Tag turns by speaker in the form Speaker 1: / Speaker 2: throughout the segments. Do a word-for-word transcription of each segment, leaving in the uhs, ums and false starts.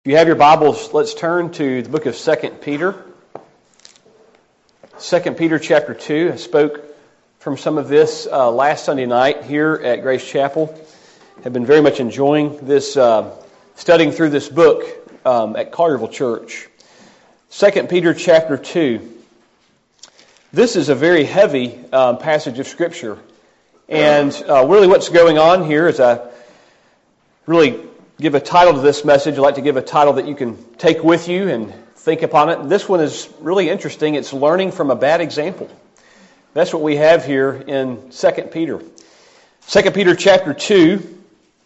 Speaker 1: If you have your Bibles, let's turn to the book of Second Peter. Second Peter chapter two. I spoke from some of this uh, last Sunday night here at Grace Chapel. Have been very much enjoying this, uh, studying through this book um, at Collierville Church. Second Peter chapter two. This is a very heavy um, passage of Scripture. And uh, really what's going on here is I really give a title to this message. I'd like to give a title that you can take with you and think upon it. This one is really interesting. It's learning from a bad example. That's what we have here in Second Peter. Second Peter chapter two,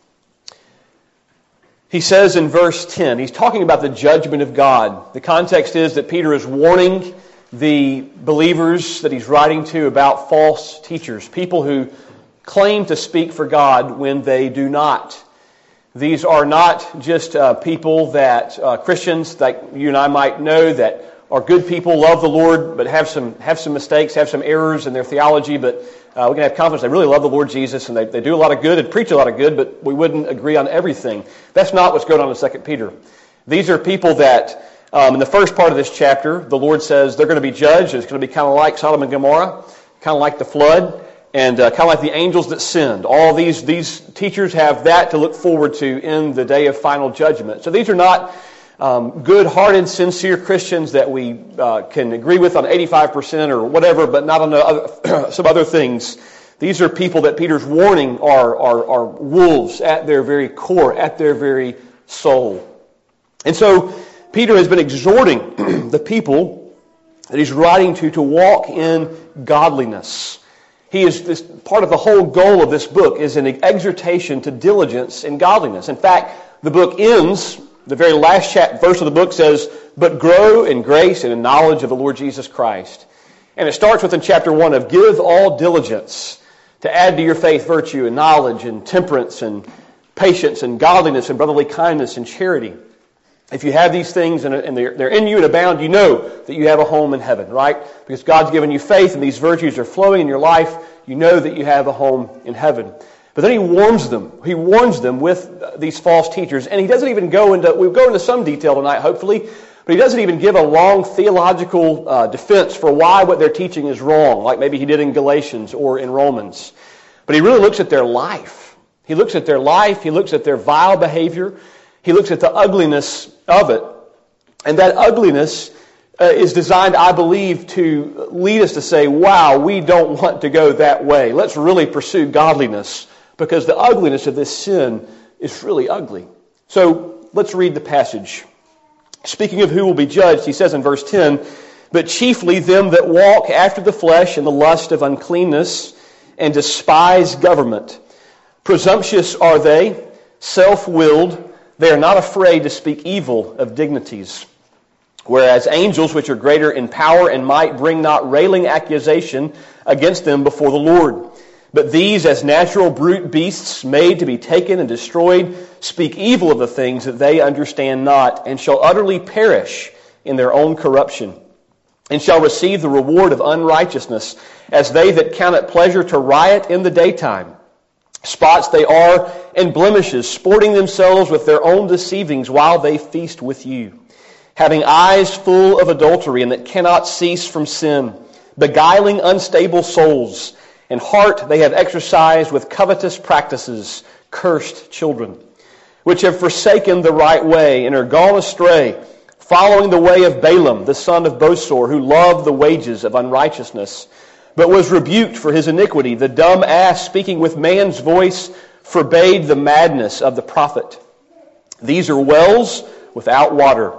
Speaker 1: he says in verse ten, he's talking about the judgment of God. The context is that Peter is warning the believers that he's writing to about false teachers, people who claim to speak for God when they do not. These are not just uh, people that, uh, Christians like you and I might know, that are good people, love the Lord, but have some have some mistakes, have some errors in their theology, but uh, we can have confidence they really love the Lord Jesus, and they, they do a lot of good and preach a lot of good, but we wouldn't agree on everything. That's not what's going on in Second Peter. These are people that, um, in the first part of this chapter, the Lord says they're going to be judged. It's going to be kind of like Sodom and Gomorrah, kind of like the flood, and uh, kind of like the angels that sinned. All these these teachers have that to look forward to in the day of final judgment. So these are not um, good-hearted, sincere Christians that we uh, can agree with on eighty-five percent or whatever, but not on the other, some other things. These are people that Peter's warning are, are, are wolves at their very core, at their very soul. And so Peter has been exhorting the people that he's writing to to walk in godliness. He is this part of the whole goal of this book is an exhortation to diligence and godliness. In fact, the book ends, the very last chap, verse of the book says, "But grow in grace and in knowledge of the Lord Jesus Christ." And it starts with in chapter one of give all diligence to add to your faith virtue and knowledge and temperance and patience and godliness and brotherly kindness and charity. If you have these things and they're in you and abound, you know that you have a home in heaven, right? Because God's given you faith and these virtues are flowing in your life, you know that you have a home in heaven. But then he warns them. He warns them with these false teachers. And he doesn't even go into, we'll go into some detail tonight, hopefully, but he doesn't even give a long theological uh, defense for why what they're teaching is wrong, like maybe he did in Galatians or in Romans. But he really looks at their life. He looks at their life. He looks at their vile behavior. He looks at the ugliness of it. And that ugliness uh, is designed, I believe, to lead us to say, wow, we don't want to go that way. Let's really pursue godliness because the ugliness of this sin is really ugly. So let's read the passage. Speaking of who will be judged, he says in verse ten, "But chiefly them that walk after the flesh in the lust of uncleanness and despise government. Presumptuous are they, self-willed. They are not afraid to speak evil of dignities. Whereas angels, which are greater in power and might, bring not railing accusation against them before the Lord. But these, as natural brute beasts, made to be taken and destroyed, speak evil of the things that they understand not, and shall utterly perish in their own corruption, and shall receive the reward of unrighteousness, as they that count it pleasure to riot in the daytime. Spots they are and blemishes, sporting themselves with their own deceivings while they feast with you. Having eyes full of adultery and that cannot cease from sin, beguiling unstable souls, and heart they have exercised with covetous practices, cursed children, which have forsaken the right way and are gone astray, following the way of Balaam, the son of Bosor, who loved the wages of unrighteousness, but was rebuked for his iniquity. The dumb ass, speaking with man's voice, forbade the madness of the prophet. These are wells without water,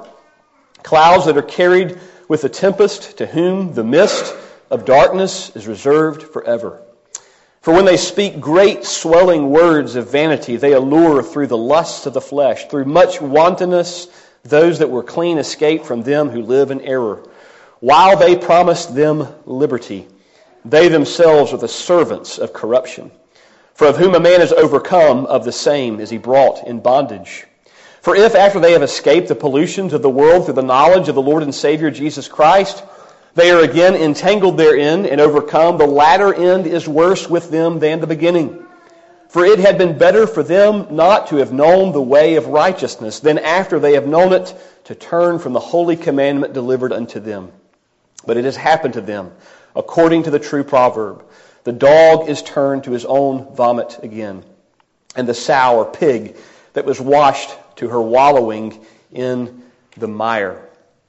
Speaker 1: clouds that are carried with the tempest, to whom the mist of darkness is reserved forever. For when they speak great swelling words of vanity, they allure through the lusts of the flesh, through much wantonness, those that were clean escape from them who live in error, while they promised them liberty. They themselves are the servants of corruption. For of whom a man is overcome, of the same is he brought in bondage. For if after they have escaped the pollutions of the world through the knowledge of the Lord and Savior Jesus Christ, they are again entangled therein and overcome, the latter end is worse with them than the beginning. For it had been better for them not to have known the way of righteousness than after they have known it to turn from the holy commandment delivered unto them. But it has happened to them according to the true proverb. The dog is turned to his own vomit again, and the sow or pig that was washed to her wallowing in the mire.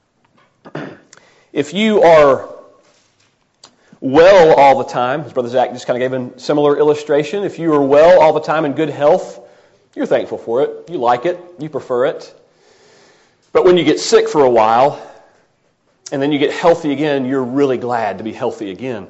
Speaker 1: If you are well all the time, as Brother Zach just kind of gave a similar illustration, if you are well all the time in good health, you're thankful for it. You like it. You prefer it. But when you get sick for a while, and then you get healthy again, you're really glad to be healthy again.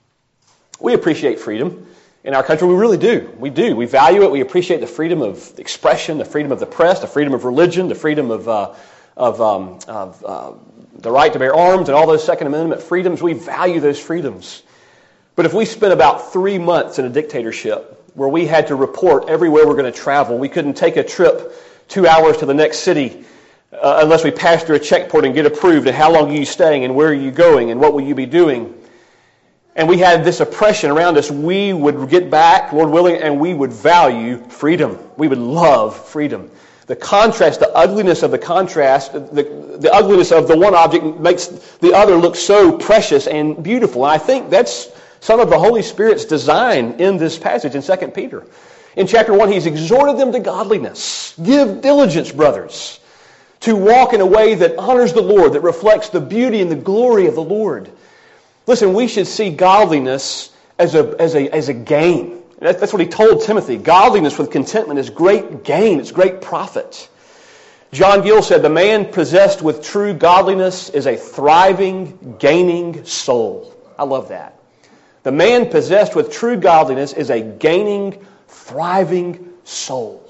Speaker 1: We appreciate freedom in our country. We really do. We do. We value it. We appreciate the freedom of expression, the freedom of the press, the freedom of religion, the freedom of uh, of, um, of uh, the right to bear arms and all those Second Amendment freedoms. We value those freedoms. But if we spent about three months in a dictatorship where we had to report everywhere we're going to travel, we couldn't take a trip two hours to the next city uh, unless we passed through a checkpoint and get approved, and how long are you staying and where are you going and what will you be doing? And we had this oppression around us, we would get back, Lord willing, and we would value freedom. We would love freedom. The contrast, the ugliness of the contrast, the, the ugliness of the one object makes the other look so precious and beautiful. And I think that's some of the Holy Spirit's design in this passage in Second Peter. In chapter one, he's exhorted them to godliness. Give diligence, brothers, to walk in a way that honors the Lord, that reflects the beauty and the glory of the Lord. Listen, we should see godliness as a, as a, as a gain. That's what he told Timothy. Godliness with contentment is great gain. It's great profit. John Gill said, the man possessed with true godliness is a thriving, gaining soul. I love that. The man possessed with true godliness is a gaining, thriving soul.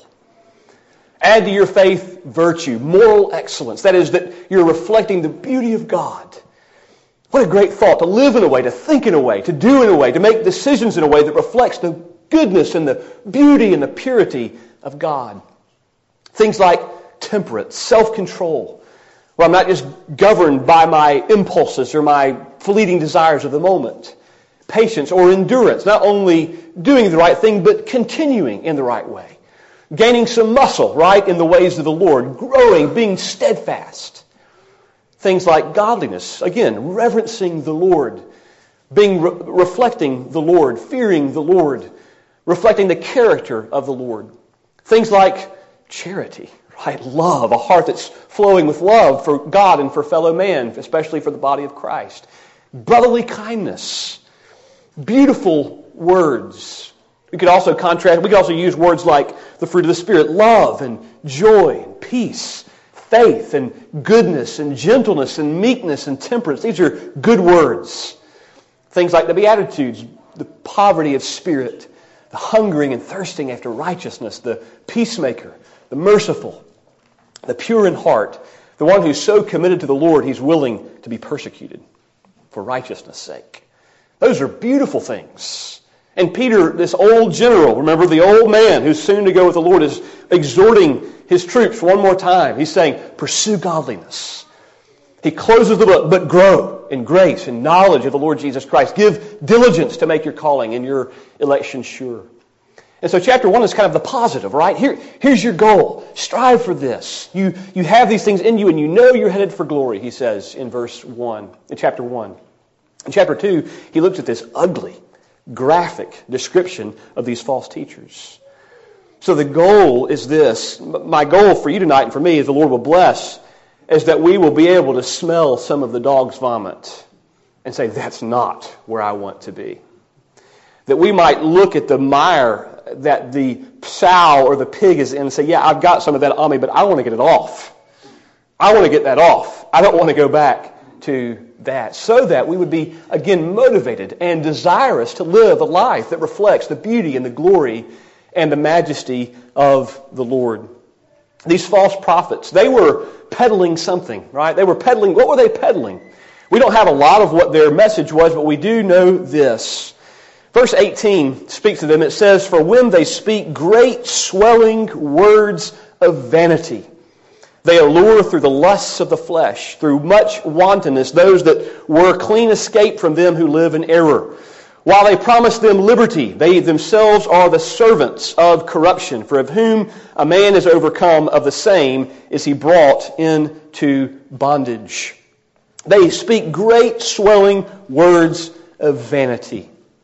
Speaker 1: Add to your faith virtue, moral excellence. That is, that you're reflecting the beauty of God. What a great thought, to live in a way, to think in a way, to do in a way, to make decisions in a way that reflects the goodness and the beauty and the purity of God. Things like temperance, self-control, where I'm not just governed by my impulses or my fleeting desires of the moment. Patience or endurance, not only doing the right thing, but continuing in the right way. Gaining some muscle, right, in the ways of the Lord. Growing, being steadfast. Things like godliness, again, reverencing the Lord. Being re- reflecting the Lord, fearing the Lord. Reflecting the character of the Lord. Things like charity, right? Love, a heart that's flowing with love for God and for fellow man, especially for the body of Christ. Brotherly kindness. Beautiful words. We could also contrast, we could also use words like the fruit of the Spirit, love and joy and peace, faith and goodness and gentleness and meekness and temperance. These are good words. Things like the Beatitudes, the poverty of spirit, the hungering and thirsting after righteousness, the peacemaker, the merciful, the pure in heart, the one who's so committed to the Lord he's willing to be persecuted for righteousness' sake. Those are beautiful things. And Peter, this old general, remember the old man who's soon to go with the Lord, is exhorting his troops one more time. He's saying, pursue godliness. He closes the book, but grow in grace and knowledge of the Lord Jesus Christ. Give diligence to make your calling and your election sure. And so chapter one is kind of the positive, right? Here, here's your goal. Strive for this. You, you have these things in you and you know you're headed for glory, he says in verse one, in chapter one. In chapter two, he looks at this ugly, graphic description of these false teachers. So the goal is this. My goal for you tonight and for me, as the Lord will bless, is that we will be able to smell some of the dog's vomit and say, that's not where I want to be. That we might look at the mire that the sow or the pig is in and say, yeah, I've got some of that on me, but I want to get it off. I want to get that off. I don't want to go back to that. So that we would be, again, motivated and desirous to live a life that reflects the beauty and the glory and the majesty of the Lord. These false prophets, they were peddling something, right? They were peddling, what were they peddling? We don't have a lot of what their message was, but we do know this. Verse eighteen speaks to them. It says, for when they speak great swelling words of vanity, they allure through the lusts of the flesh, through much wantonness, those that were clean escaped from them who live in error. While they promise them liberty, they themselves are the servants of corruption. For of whom a man is overcome, of the same is he brought into bondage. They speak great swelling words of vanity.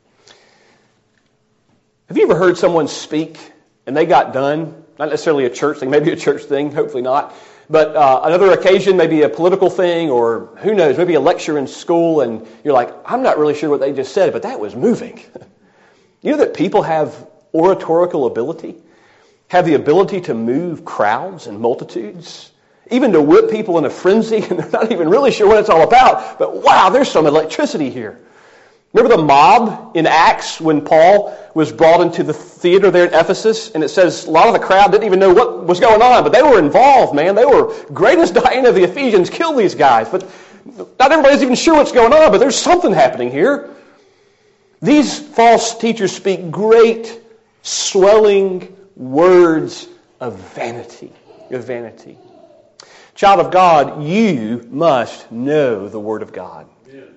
Speaker 1: Have you ever heard someone speak and they got done? Not necessarily a church thing, maybe a church thing, hopefully not. But uh, another occasion, maybe a political thing, or who knows, maybe a lecture in school, and you're like, I'm not really sure what they just said, but that was moving. You know that people have oratorical ability, have the ability to move crowds and multitudes, even to whip people in a frenzy, and they're not even really sure what it's all about, but wow, there's some electricity here. Remember the mob in Acts when Paul was brought into the theater there in Ephesus? And it says a lot of the crowd didn't even know what was going on, but they were involved, man. They were, greatest Diana of the Ephesians, kill these guys. But not everybody's even sure what's going on, but there's something happening here. These false teachers speak great, swelling words of vanity. Of vanity. Child of God, you must know the Word of God.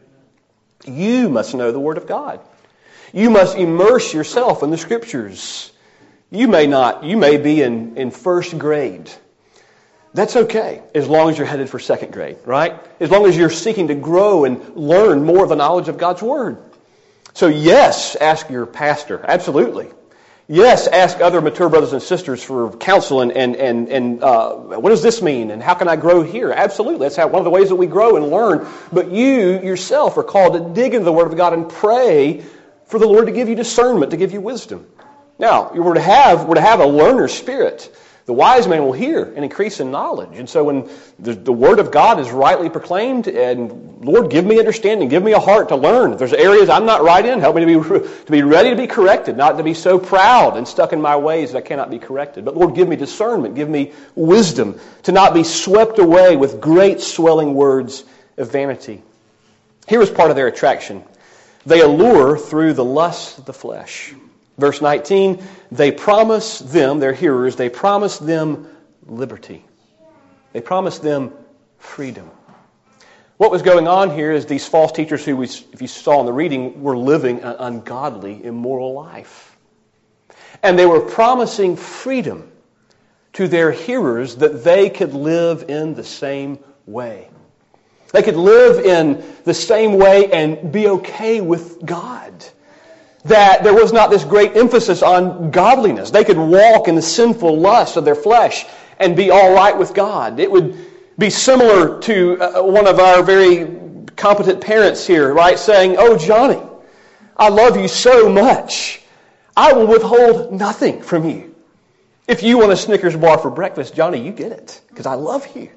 Speaker 1: You must know the Word of God. You must immerse yourself in the Scriptures. You may not, you may be in, in first grade. That's okay, as long as you're headed for second grade, right? As long as you're seeking to grow and learn more of the knowledge of God's Word. So yes, ask your pastor, absolutely. Yes, ask other mature brothers and sisters for counsel and, and, and, and uh, what does this mean and how can I grow here? Absolutely. That's how, one of the ways that we grow and learn. But you yourself are called to dig into the Word of God and pray for the Lord to give you discernment, to give you wisdom. Now, you were to have, were to have a learner spirit. The wise man will hear and increase in knowledge. And so when the, the Word of God is rightly proclaimed, and Lord, give me understanding, give me a heart to learn. If there's areas I'm not right in, help me to be, to be ready to be corrected, not to be so proud and stuck in my ways that I cannot be corrected. But Lord, give me discernment, give me wisdom to not be swept away with great swelling words of vanity. Here is part of their attraction. They allure through the lust of the flesh. Verse nineteen, they promise them, their hearers, they promise them liberty. They promise them freedom. What was going on here is these false teachers who, we, if you saw in the reading, were living an ungodly, immoral life. And they were promising freedom to their hearers that they could live in the same way. They could live in the same way and be okay with God. That there was not this great emphasis on godliness. They could walk in the sinful lust of their flesh and be all right with God. It would be similar to uh, one of our very competent parents here, right, saying, "Oh, Johnny, I love you so much. I will withhold nothing from you. If you want a Snickers bar for breakfast, Johnny, you get it, because I love you."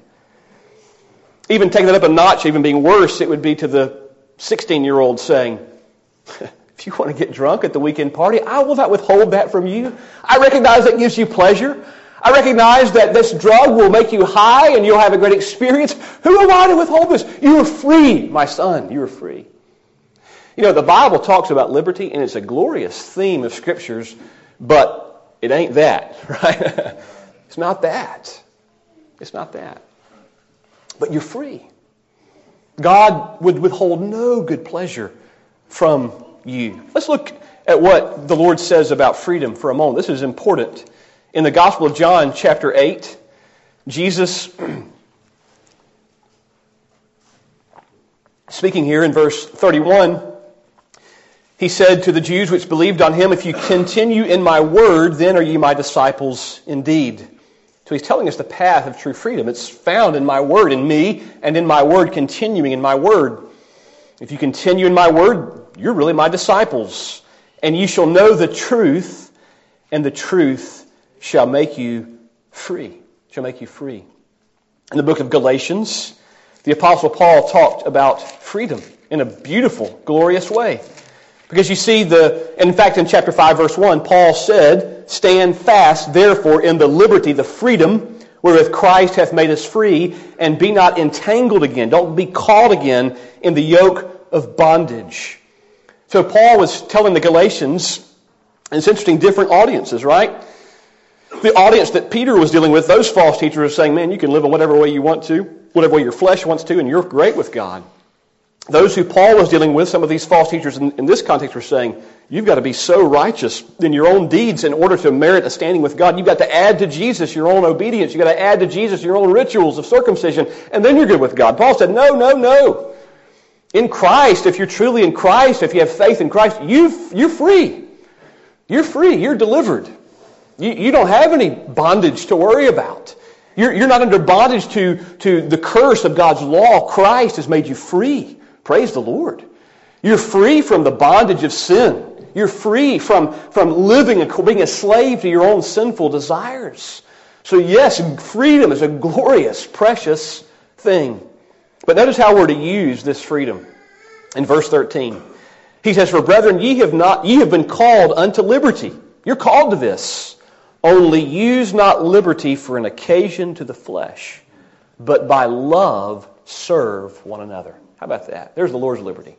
Speaker 1: Even taking that up a notch, even being worse, it would be to the sixteen-year-old saying, "If you want to get drunk at the weekend party, I will not withhold that from you. I recognize that gives you pleasure. I recognize that this drug will make you high and you'll have a great experience. Who am I to withhold this? You are free, my son. You are free." You know, the Bible talks about liberty, and it's a glorious theme of Scriptures, but it ain't that, right? It's not that. It's not that. But you're free. God would withhold no good pleasure from you. Let's look at what the Lord says about freedom for a moment. This is important. In the Gospel of John, chapter eight, Jesus, speaking here in verse thirty-one, he said to the Jews which believed on him, "If you continue in my word, then are ye my disciples indeed." So he's telling us the path of true freedom. It's found in my word, in me, and in my word, continuing in my word. If you continue in my word, you're really my disciples. And you shall know the truth, and the truth shall make you free. Shall make you free. In the book of Galatians, the Apostle Paul talked about freedom in a beautiful, glorious way. Because you see, the in fact, in chapter five, verse one, Paul said, "Stand fast, therefore, in the liberty, the freedom, wherewith Christ hath made us free, and be not entangled again." Don't be caught again in the yoke of bondage. So Paul was telling the Galatians, and it's interesting, different audiences, right? The audience that Peter was dealing with, those false teachers were saying, man, you can live in whatever way you want to, whatever way your flesh wants to, and you're great with God. those who Paul was dealing with, some of these false teachers in, in this context were saying, you've got to be so righteous in your own deeds in order to merit a standing with God. You've got to add to Jesus your own obedience. You've got to add to Jesus your own rituals of circumcision, and then you're good with God. Paul said, no, no, no. In Christ, if you're truly in Christ, if you have faith in Christ, you, you're free. You're free. You're delivered. You, you don't have any bondage to worry about. You're, you're not under bondage to, to the curse of God's law. Christ has made you free. Praise the Lord. You're free from the bondage of sin. You're free from, from living and being a slave to your own sinful desires. So yes, freedom is a glorious, precious thing. But notice how we're to use this freedom. In verse thirteen, he says, "For brethren, ye have not ye have been called unto liberty." You're called to this. "Only use not liberty for an occasion to the flesh, but by love serve one another." How about that? There's the Lord's liberty.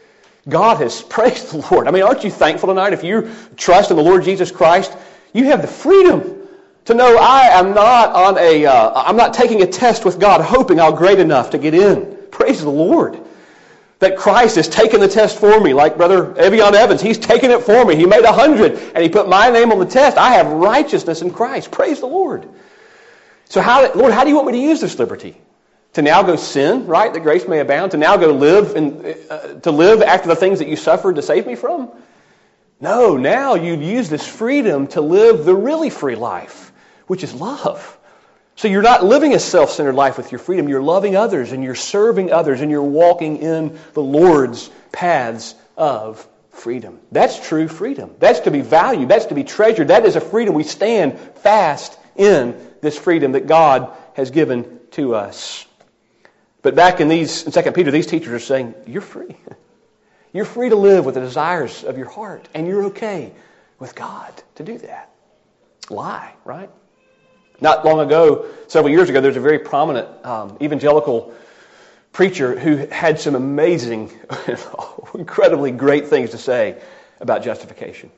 Speaker 1: God has praised the Lord. I mean, aren't you thankful tonight? If you trust in the Lord Jesus Christ, you have the freedom to know I am not on a, uh, I'm not taking a test with God hoping I'll grade enough to get in. Praise the Lord. That Christ has taken the test for me, like Brother Evian Evans. He's taken it for me. He made a hundred, and he put my name on the test. I have righteousness in Christ. Praise the Lord. So, how, Lord, how do you want me to use this liberty? To now go sin, right, that grace may abound? To now go live in, uh, to live after the things that you suffered to save me from? No, now you use this freedom to live the really free life, which is love. So you're not living a self-centered life with your freedom. You're loving others, and you're serving others, and you're walking in the Lord's paths of freedom. That's true freedom. That's to be valued. That's to be treasured. That is a freedom. We stand fast in this freedom that God has given to us. But back in these in Second Peter, these teachers are saying, you're free. You're free to live with the desires of your heart, and you're okay with God to do that. Lie, right? Not long ago, several years ago, there's a very prominent um, evangelical preacher who had some amazing, incredibly great things to say about justification.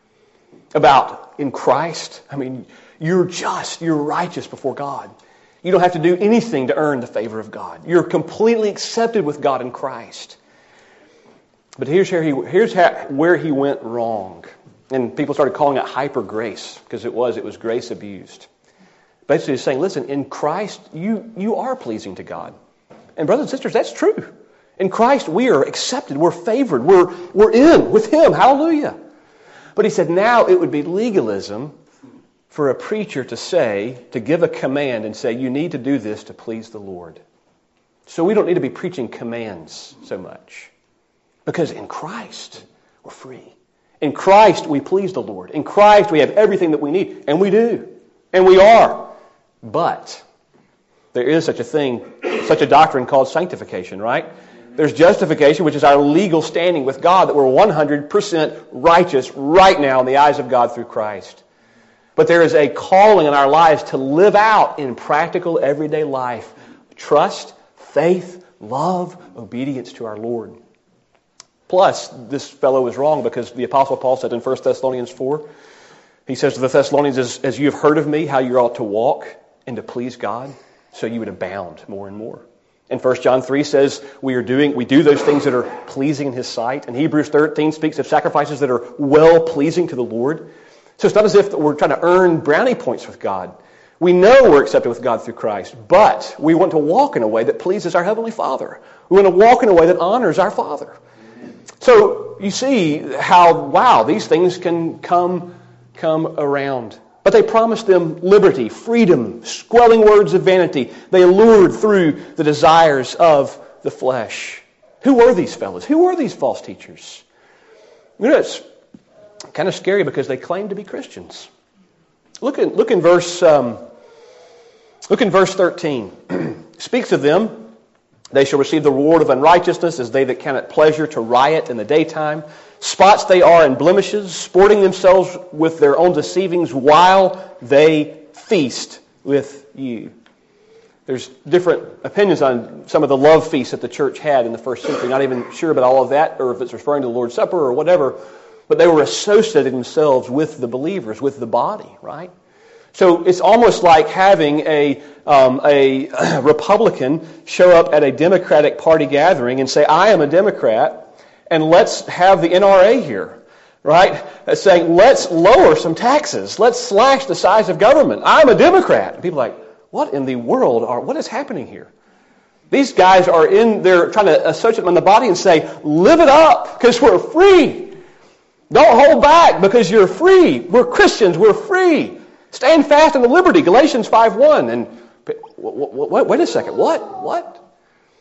Speaker 1: About in Christ, I mean, you're just, you're righteous before God. You don't have to do anything to earn the favor of God. You're completely accepted with God in Christ. But here's where he, here's how, where he went wrong. And people started calling it hyper grace, because it was, it was grace abused. Basically saying, listen, in Christ, you, you are pleasing to God. And brothers and sisters, that's true. In Christ, we are accepted. We're favored. We're, we're in with Him. Hallelujah. But he said, now it would be legalism for a preacher to say, to give a command and say, you need to do this to please the Lord. So we don't need to be preaching commands so much. Because in Christ, we're free. In Christ, we please the Lord. In Christ, we have everything that we need. And we do. And we are. But there is such a thing, such a doctrine called sanctification, right? There's justification, which is our legal standing with God, that we're one hundred percent righteous right now in the eyes of God through Christ. But there is a calling in our lives to live out in practical everyday life trust, faith, love, obedience to our Lord. Plus, this fellow is wrong because the Apostle Paul said in First Thessalonians four, he says to the Thessalonians, as, as you have heard of me, how you ought to walk and to please God, so you would abound more and more. And First John three says we are doing we do those things that are pleasing in His sight. And Hebrews thirteen speaks of sacrifices that are well-pleasing to the Lord. So it's not as if we're trying to earn brownie points with God. We know we're accepted with God through Christ, but we want to walk in a way that pleases our Heavenly Father. We want to walk in a way that honors our Father. So you see how, wow, these things can come, come around. But they promised them liberty, freedom, squelling words of vanity. They allured through the desires of the flesh. Who were these fellows? Who were these false teachers? You know, it's kind of scary because they claim to be Christians. Look in, look in verse um, look in verse thirteen. Speaks of them. They shall receive the reward of unrighteousness as they that count it pleasure to riot in the daytime. Spots they are in blemishes, sporting themselves with their own deceivings while they feast with you. There's different opinions on some of the love feasts that the church had in the first century. Not even sure about all of that, or if it's referring to the Lord's Supper or whatever. But they were associating themselves with the believers, with the body, right? So it's almost like having a um, a Republican show up at a Democratic Party gathering and say, I am a Democrat, and let's have the N R A here, right? Saying, let's lower some taxes. Let's slash the size of government. I'm a Democrat. And people are like, what in the world are, what is happening here? These guys are in there trying to associate them in the body and say, live it up because we're free. Don't hold back because you're free. We're Christians. We're free. Stand fast in the liberty, Galatians five one. And wait, wait a second, what? What?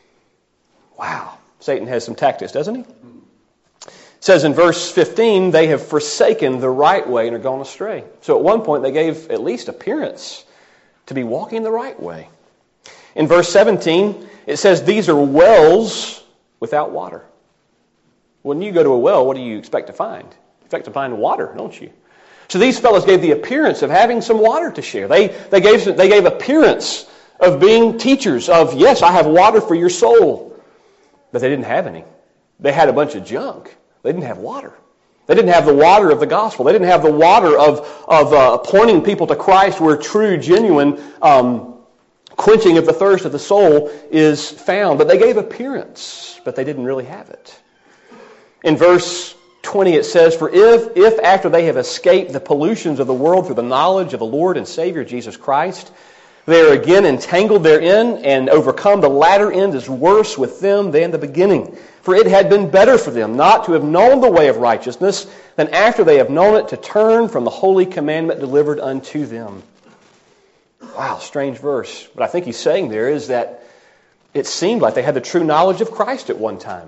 Speaker 1: Wow. Satan has some tactics, doesn't he? It says in verse fifteen, they have forsaken the right way and are gone astray. So at one point they gave at least appearance to be walking the right way. In verse seventeen, it says these are wells without water. When you go to a well, what do you expect to find? You expect to find water, don't you? So these fellows gave the appearance of having some water to share. They, they, gave, they gave appearance of being teachers of, yes, I have water for your soul. But they didn't have any. They had a bunch of junk. They didn't have water. They didn't have the water of the gospel. They didn't have the water of, of uh, pointing people to Christ where true, genuine um, quenching of the thirst of the soul is found. But they gave appearance, but they didn't really have it. In verse twenty it says, For if, if after they have escaped the pollutions of the world through the knowledge of the Lord and Savior Jesus Christ, they are again entangled therein and overcome, the latter end is worse with them than the beginning. For it had been better for them not to have known the way of righteousness than after they have known it to turn from the holy commandment delivered unto them. Wow, strange verse. What I think he's saying there is that it seemed like they had the true knowledge of Christ at one time.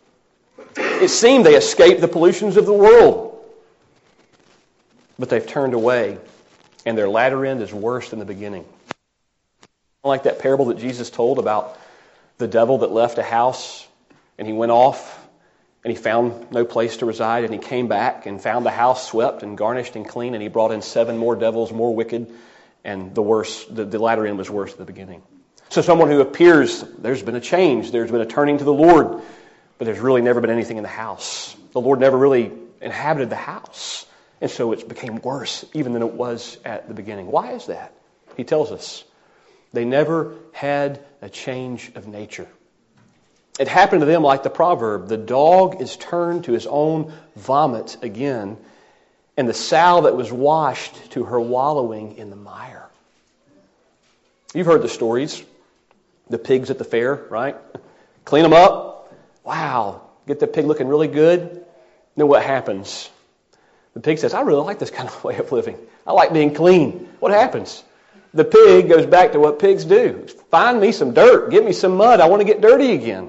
Speaker 1: It seemed they escaped the pollutions of the world. But they've turned away, and their latter end is worse than the beginning. Like that parable that Jesus told about the devil that left a house, and he went off, and he found no place to reside, and he came back and found the house swept and garnished and clean, and he brought in seven more devils, more wicked, and the worse, the, the latter end was worse than the beginning. So someone who appears, there's been a change, there's been a turning to the Lord, but there's really never been anything in the house. The Lord never really inhabited the house. And so it became worse even than it was at the beginning. Why is that? He tells us. They never had a change of nature. It happened to them like the proverb, the dog is turned to his own vomit again, and the sow that was washed to her wallowing in the mire. You've heard the stories. The pigs at the fair, right? Clean them up. Wow, get the pig looking really good. Then what happens? The pig says, I really like this kind of way of living. I like being clean. What happens? The pig goes back to what pigs do. Find me some dirt. Give me some mud. I want to get dirty again.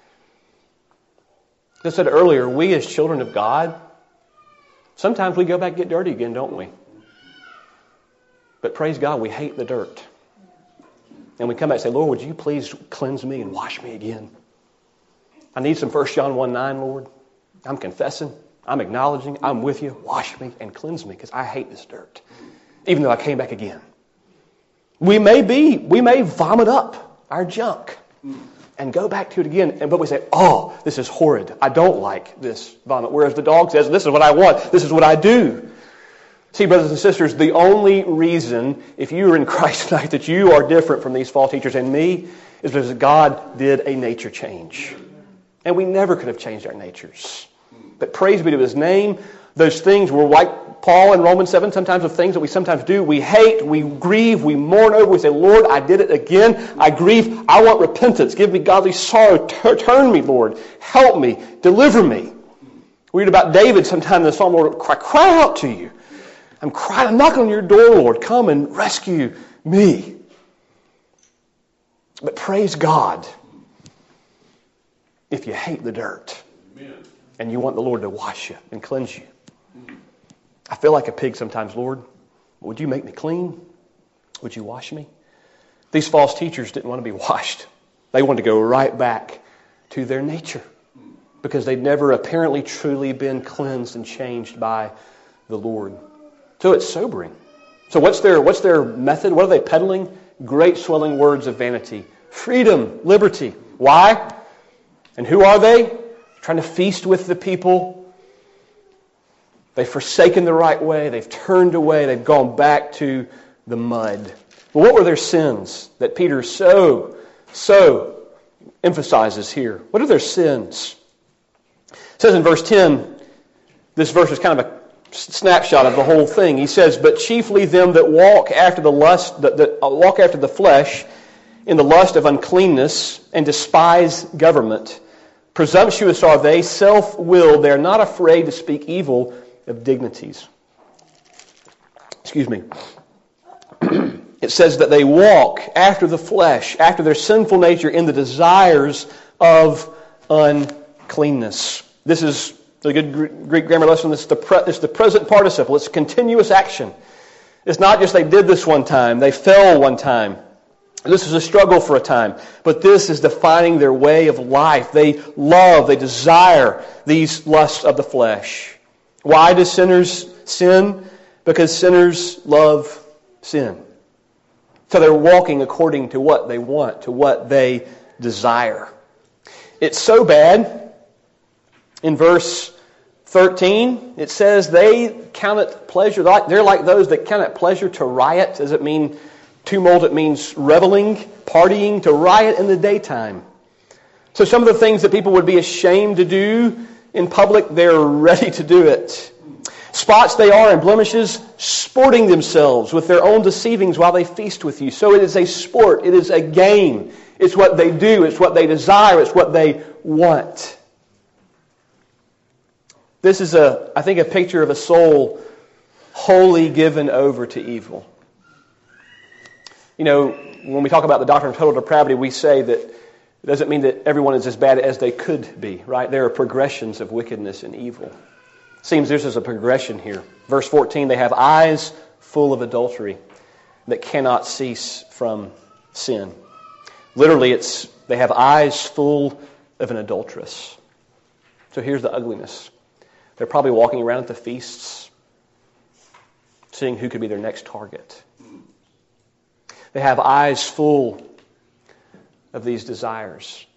Speaker 1: As I said earlier, we as children of God, sometimes we go back and get dirty again, don't we? But praise God, we hate the dirt. And we come back and say, Lord, would you please cleanse me and wash me again? I need some First John one nine, Lord. I'm confessing. I'm acknowledging. I'm with you. Wash me and cleanse me because I hate this dirt. Even though I came back again. We may be, we may vomit up our junk and go back to it again. And but we say, oh, this is horrid. I don't like this vomit. Whereas the dog says, this is what I want. This is what I do. See, brothers and sisters, the only reason, if you are in Christ tonight, that you are different from these false teachers and me is because God did a nature change. And we never could have changed our natures. But praise be to His name. Those things were like Paul in Romans seven, sometimes of things that we sometimes do. We hate, we grieve, we mourn over. We say, Lord, I did it again. I grieve. I want repentance. Give me godly sorrow. Turn me, Lord. Help me. Deliver me. We read about David sometime in the Psalm, Lord, cry, cry out to you. I'm crying, I'm knocking on your door, Lord. Come and rescue me. But praise God. If you hate the dirt Amen. And you want the Lord to wash you and cleanse you. I feel like a pig sometimes, Lord. Would you make me clean? Would you wash me? These false teachers didn't want to be washed. They wanted to go right back to their nature because they'd never apparently truly been cleansed and changed by the Lord. So it's sobering. So what's their, what's their method? What are they peddling? Great swelling words of vanity. Freedom, liberty. Why? And who are they? Trying to feast with the people. They've forsaken the right way. They've turned away. They've gone back to the mud. Well, what were their sins that Peter so, so emphasizes here? What are their sins? It says in verse ten, this verse is kind of a snapshot of the whole thing. He says, "But chiefly them that walk after the lust, that, that uh, walk after the flesh, in the lust of uncleanness, and despise government. Presumptuous are they, self-willed. They are not afraid to speak evil of dignities." Excuse me. It says that they walk after the flesh, after their sinful nature, in the desires of uncleanness. This is a good Greek grammar lesson. It's the, pre- it's the present participle. It's continuous action. It's not just they did this one time, they fell one time. This is a struggle for a time. But this is defining their way of life. They love, they desire these lusts of the flesh. Why do sinners sin? Because sinners love sin. So they're walking according to what they want, to what they desire. It's so bad. In verse thirteen, it says they count it pleasure. They're like those that count it pleasure to riot. Does it mean tumult? It means reveling, partying, to riot in the daytime. So some of the things that people would be ashamed to do in public, they're ready to do it. Spots they are and blemishes, sporting themselves with their own deceivings while they feast with you. So it is a sport. It is a game. It's what they do. It's what they desire. It's what they want. This is, a, I think, a picture of a soul wholly given over to evil. You know, when we talk about the doctrine of total depravity, we say that it doesn't mean that everyone is as bad as they could be, right? There are progressions of wickedness and evil. Seems there's a progression here. Verse fourteen, they have eyes full of adultery that cannot cease from sin. Literally, it's they have eyes full of an adulteress. So here's the ugliness. They're probably walking around at the feasts, seeing who could be their next target. They have eyes full of these desires.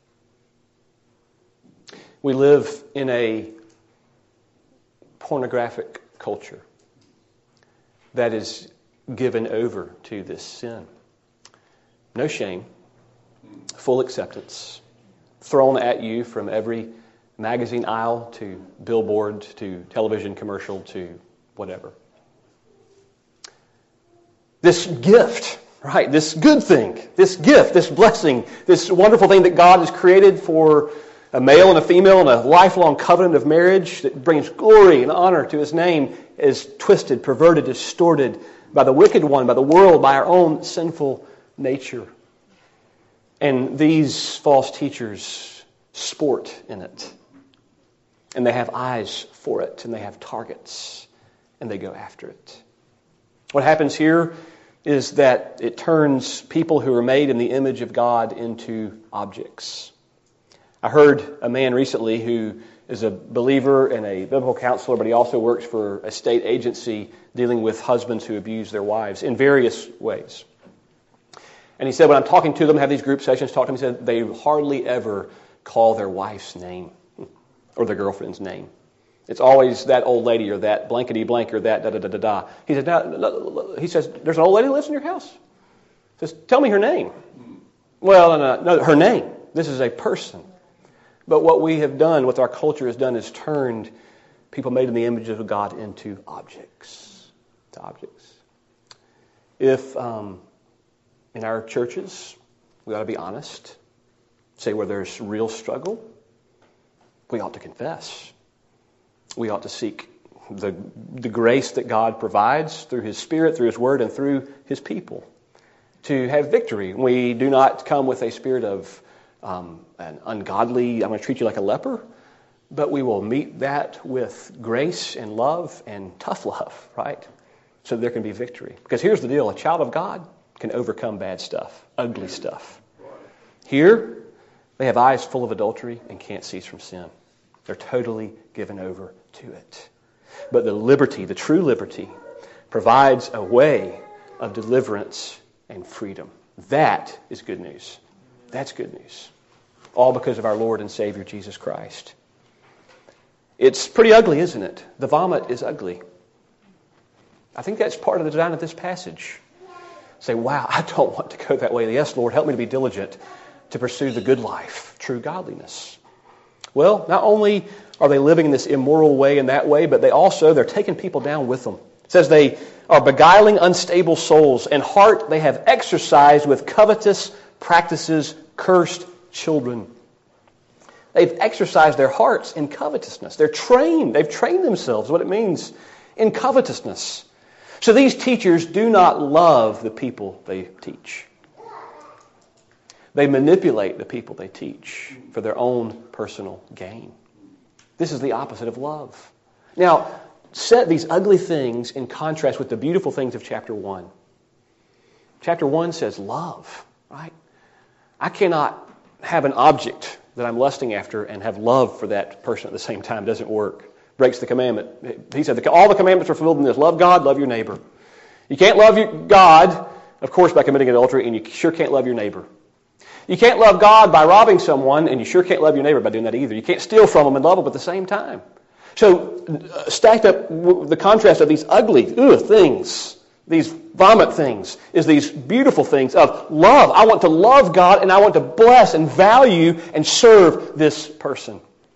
Speaker 1: We live in a pornographic culture that is given over to this sin. No shame, full acceptance, thrown at you from every magazine aisle to billboard to television commercial to whatever. This gift, right, this good thing, this gift, this blessing, this wonderful thing that God has created for a male and a female in a lifelong covenant of marriage that brings glory and honor to His name, is twisted, perverted, distorted by the wicked one, by the world, by our own sinful nature. And these false teachers sport in it. And they have eyes for it, and they have targets, and they go after it. What happens here is that it turns people who are made in the image of God into objects. I heard a man recently who is a believer and a biblical counselor, but he also works for a state agency dealing with husbands who abuse their wives in various ways. And he said, when I'm talking to them, have these group sessions, talk to them, he said, they hardly ever call their wife's name or their girlfriend's name. It's always that old lady or that blankety blank or that da-da-da-da-da. He said, no, no, he says, there's an old lady who lives in your house. He says, tell me her name. Well, no, no, her name. This is a person. But what we have done, what our culture has done, is turned people made in the image of God into objects. To objects. If um, in our churches, we ought to be honest, say where there's real struggle, we ought to confess. We ought to seek the, the grace that God provides through His Spirit, through His Word, and through His people to have victory. We do not come with a spirit of Um, an ungodly, I'm going to treat you like a leper, but we will meet that with grace and love and tough love, right? So there can be victory. Because here's the deal, a child of God can overcome bad stuff, ugly stuff. Here, they have eyes full of adultery and can't cease from sin. They're totally given over to it. But the liberty, the true liberty, provides a way of deliverance and freedom. That is good news. That's good news. All because of our Lord and Savior, Jesus Christ. It's pretty ugly, isn't it? The vomit is ugly. I think that's part of the design of this passage. Say, wow, I don't want to go that way. Yes, Lord, help me to be diligent to pursue the good life, true godliness. Well, not only are they living in this immoral way in that way, but they also, they're taking people down with them. It says they are beguiling unstable souls, and heart they have exercised with covetous practices, cursed children. They've exercised their hearts in covetousness. They're trained. They've trained themselves what it means in covetousness. So these teachers do not love the people they teach. They manipulate the people they teach for their own personal gain. This is the opposite of love. Now, set these ugly things in contrast with the beautiful things of chapter one. Chapter one says love, right? I cannot have an object that I'm lusting after and have love for that person at the same time. It doesn't work. Breaks the commandment. He said all the commandments are fulfilled in this. Love God, love your neighbor. You can't love your God, of course, by committing adultery, and you sure can't love your neighbor. You can't love God by robbing someone, and you sure can't love your neighbor by doing that either. You can't steal from them and love them at the same time. So, uh, stacked up the contrast of these ugly ugh, things, these vomit things, is these beautiful things of love. I want to love God, and I want to bless and value and serve this person.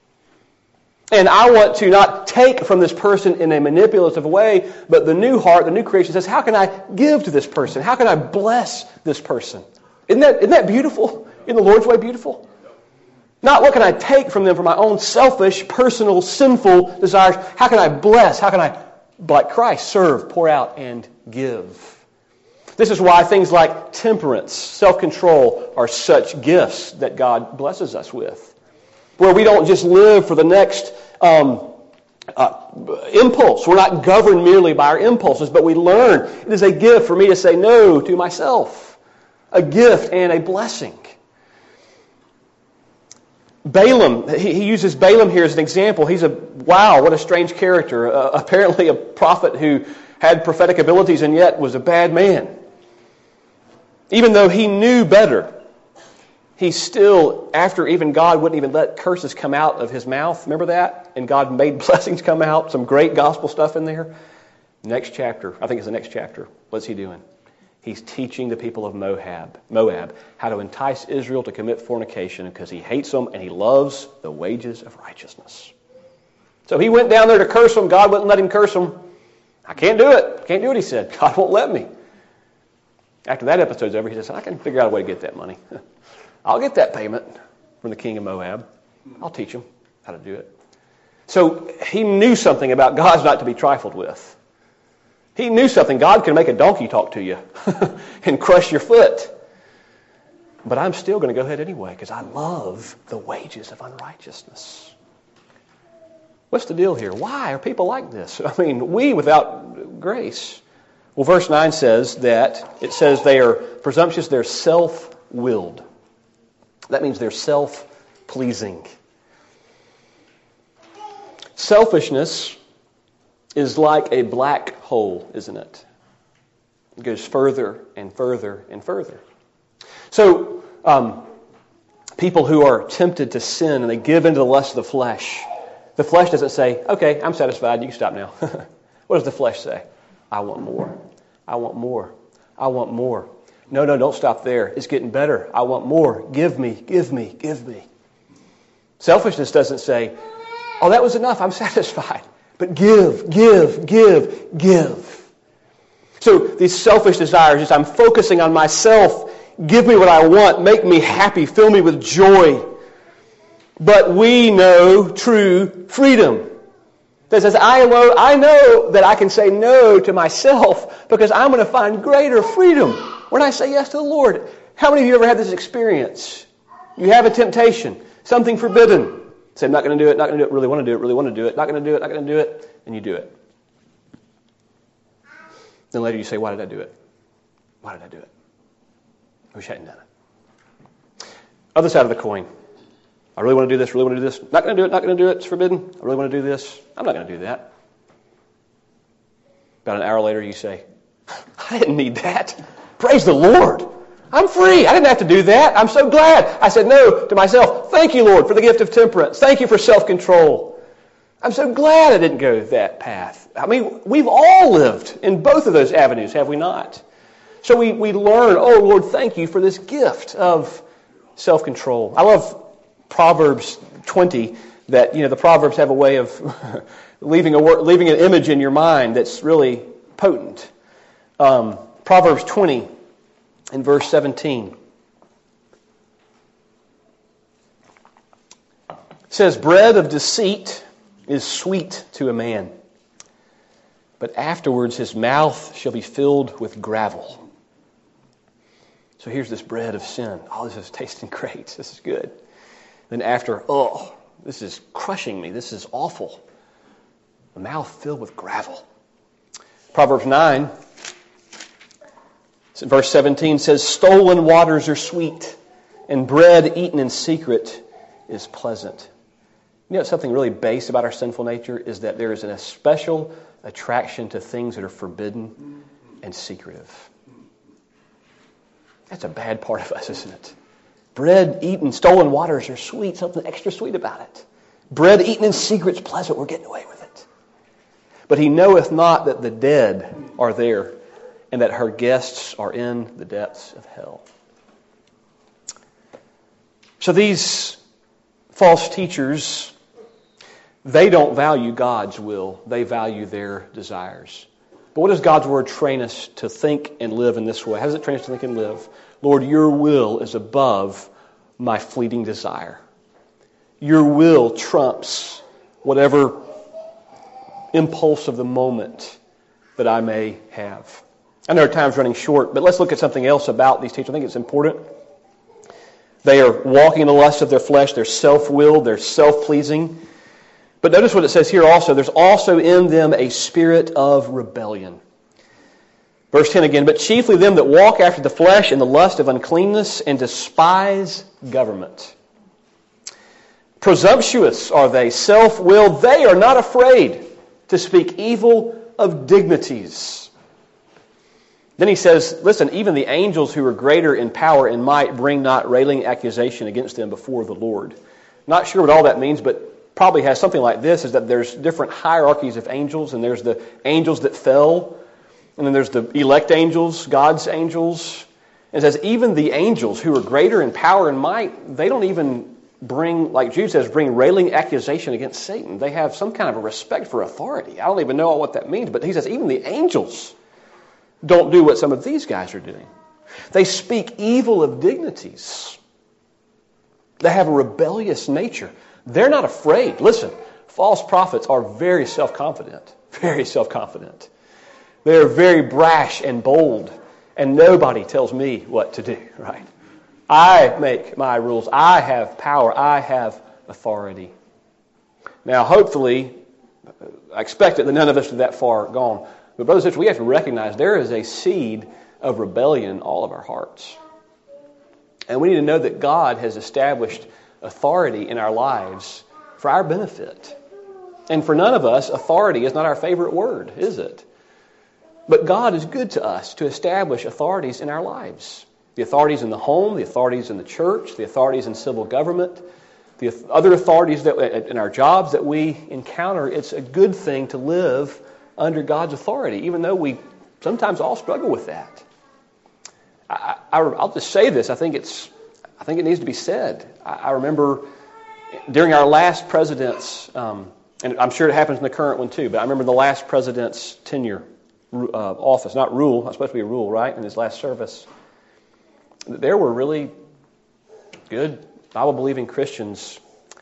Speaker 1: And I want to not take from this person in a manipulative way, but the new heart, the new creation says, how can I give to this person? How can I bless this person? Isn't that, isn't that beautiful? Isn't the Lord's way beautiful? Not what can I take from them for my own selfish, personal, sinful desires. How can I bless? How can I, like Christ, serve, pour out, and give? This is why things like temperance, self-control are such gifts that God blesses us with. Where we don't just live for the next um, uh, impulse. We're not governed merely by our impulses, but we learn. It is a gift for me to say no to myself. A gift and a blessing. Balaam, he, he uses Balaam here as an example. He's a, wow, what a strange character. Uh, apparently a prophet who had prophetic abilities and yet was a bad man. Even though he knew better. He still, after even God wouldn't even let curses come out of his mouth, remember that? And God made blessings come out, some great gospel stuff in there. Next chapter, I think it's the next chapter. What's he doing? He's teaching the people of Moab, Moab how to entice Israel to commit fornication because he hates them and he loves the wages of righteousness. So he went down there to curse them. God wouldn't let him curse them. I can't do it. Can't do it, he said. God won't let me. After that episode's over, he says, I can figure out a way to get that money. I'll get that payment from the king of Moab. I'll teach him how to do it. So he knew something about God's not to be trifled with. He knew something. God can make a donkey talk to you and crush your foot. But I'm still going to go ahead anyway because I love the wages of unrighteousness. What's the deal here? Why are people like this? I mean, we without grace. Well, verse nine says that it says they are presumptuous, they're self-willed. That means they're self-pleasing. Selfishness is like a black hole, isn't it? It goes further and further and further. So, um, people who are tempted to sin and they give into the lust of the flesh, the flesh doesn't say, okay, I'm satisfied, you can stop now. What does the flesh say? I want more. I want more. I want more. No, no, don't stop there. It's getting better. I want more. Give me, give me, give me. Selfishness doesn't say, oh, that was enough. I'm satisfied. But give, give, give, give. So these selfish desires, just I'm focusing on myself. Give me what I want. Make me happy. Fill me with joy. But we know true freedom. That says, I know, I know that I can say no to myself because I'm going to find greater freedom when I say yes to the Lord. How many of you ever had this experience? You have a temptation, something forbidden. Say, I'm not going to do it, not going to do it, really want to do it, really want to do it, not going to do it, not going to do it, and you do it. Then later you say, why did I do it? Why did I do it? I wish I hadn't done it. Other side of the coin. I really want to do this, really want to do this. Not going to do it, not going to do it, it's forbidden. I really want to do this. I'm not going to do that. About an hour later you say, I didn't need that. Praise the Lord. I'm free. I didn't have to do that. I'm so glad. I said no to myself. Thank you, Lord, for the gift of temperance. Thank you for self-control. I'm so glad I didn't go that path. I mean, we've all lived in both of those avenues, have we not? So we, we learn, oh, Lord, thank you for this gift of self-control. I love Proverbs twenty, that, you know, the Proverbs have a way of leaving a leaving an image in your mind that's really potent. Um, Proverbs twenty in verse seventeen. It says, bread of deceit is sweet to a man, but afterwards his mouth shall be filled with gravel. So here's this bread of sin. Oh, this is tasting great. This is good. Then after, oh, this is crushing me. This is awful. The mouth filled with gravel. Proverbs nine, verse seventeen says, stolen waters are sweet, and bread eaten in secret is pleasant. You know, something really base about our sinful nature is that there is a special attraction to things that are forbidden and secretive. That's a bad part of us, isn't it? Bread eaten, stolen waters are sweet, something extra sweet about it. Bread eaten in secret is pleasant, we're getting away with it. But he knoweth not that the dead are there, and that her guests are in the depths of hell. So these false teachers, they don't value God's will. They value their desires. But what does God's Word train us to think and live in this way? How does it train us to think and live? Lord, your will is above my fleeting desire. Your will trumps whatever impulse of the moment that I may have. I know our time's running short, but let's look at something else about these teachers. I think it's important. They are walking in the lust of their flesh. They're self-willed. They're self-pleasing. But notice what it says here also. There's also in them a spirit of rebellion. Verse ten again, but chiefly them that walk after the flesh in the lust of uncleanness and despise government. Presumptuous are they, self-willed. They are not afraid to speak evil of dignities. Then he says, listen, even the angels who are greater in power and might bring not railing accusation against them before the Lord. Not sure what all that means, but probably has something like this, is that there's different hierarchies of angels, and there's the angels that fell, and then there's the elect angels, God's angels. And it says even the angels who are greater in power and might, they don't even bring, like Jude says, bring railing accusation against Satan. They have some kind of a respect for authority. I don't even know what that means, but he says even the angels don't do what some of these guys are doing. They speak evil of dignities. They have a rebellious nature. They're not afraid. Listen, false prophets are very self-confident. Very self-confident. They're very brash and bold. And nobody tells me what to do, right? I make my rules. I have power. I have authority. Now, hopefully, I expect that none of us are that far gone. But brothers and sisters, we have to recognize there is a seed of rebellion in all of our hearts. And we need to know that God has established authority in our lives for our benefit. And for none of us, authority is not our favorite word, is it? But God is good to us to establish authorities in our lives. The authorities in the home, the authorities in the church, the authorities in civil government, the other authorities that in our jobs that we encounter. It's a good thing to live under God's authority, even though we sometimes all struggle with that. I, I, I'll just say this. I think it's. I think it needs to be said. I, I remember during our last president's, um, and I'm sure it happens in the current one too, but I remember the last president's tenure uh, office, not rule. Not supposed to be a rule, right? In his last service, there were really good Bible-believing Christians,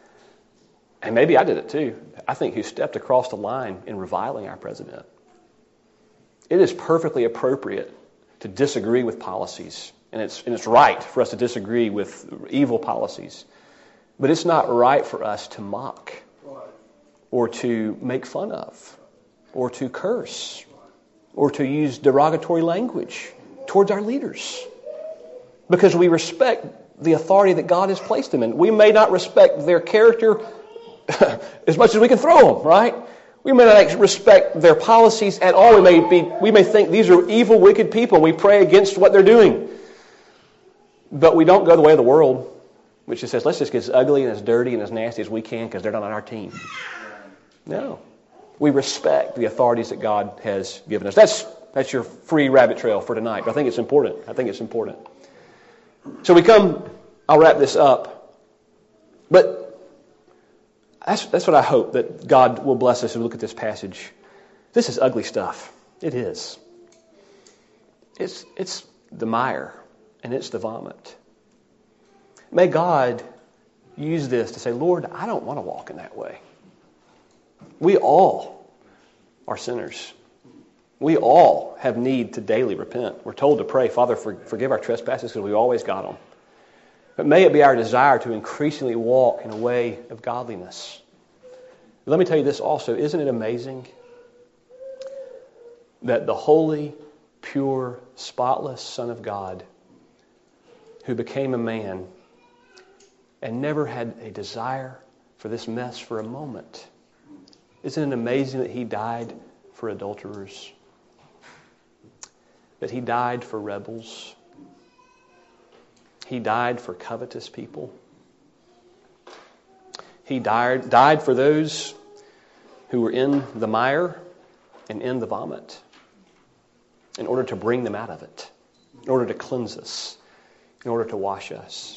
Speaker 1: and maybe I did it too, I think, who stepped across the line in reviling our president. It is perfectly appropriate to disagree with policies, and it's and it's right for us to disagree with evil policies. But it's not right for us to mock or to make fun of or to curse or to use derogatory language towards our leaders, because we respect the authority that God has placed them in. We may not respect their character as much as we can throw them, right? We may not respect their policies at all. We may be, we may think these are evil, wicked people. We pray against what they're doing. But we don't go the way of the world, which just says, let's just get as ugly and as dirty and as nasty as we can because they're not on our team. No. We respect the authorities that God has given us. That's that's your free rabbit trail for tonight. But I think it's important. I think it's important. So we come, I'll wrap this up. But that's that's what I hope, that God will bless us as we look at this passage. This is ugly stuff. It is. It's it's the mire and it's the vomit. May God use this to say, Lord, I don't want to walk in that way. We all are sinners. We all have need to daily repent. We're told to pray, Father, for, forgive our trespasses because we've always got them. But may it be our desire to increasingly walk in a way of godliness. Let me tell you this also. Isn't it amazing that the holy, pure, spotless Son of God, who became a man and never had a desire for this mess for a moment, isn't it amazing that he died for adulterers? That he died for rebels? He died for covetous people? He died, died for those who were in the mire and in the vomit in order to bring them out of it, in order to cleanse us, in order to wash us.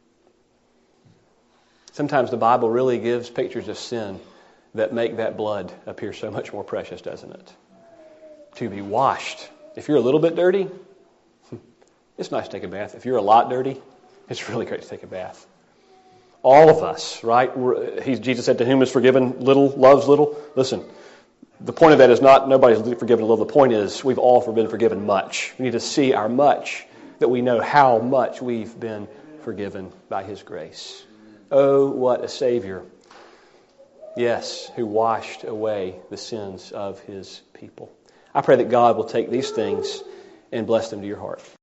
Speaker 1: Sometimes the Bible really gives pictures of sin that make that blood appear so much more precious, doesn't it? To be washed. If you're a little bit dirty, it's nice to take a bath. If you're a lot dirty, it's really great to take a bath. All of us, right? We're, he, Jesus said, to whom is forgiven little, loves little. Listen, the point of that is not nobody's forgiven little. The point is we've all been forgiven much. We need to see our much, that we know how much we've been forgiven by his grace. Oh, what a Savior. Yes, who washed away the sins of his people. I pray that God will take these things and bless them to your heart.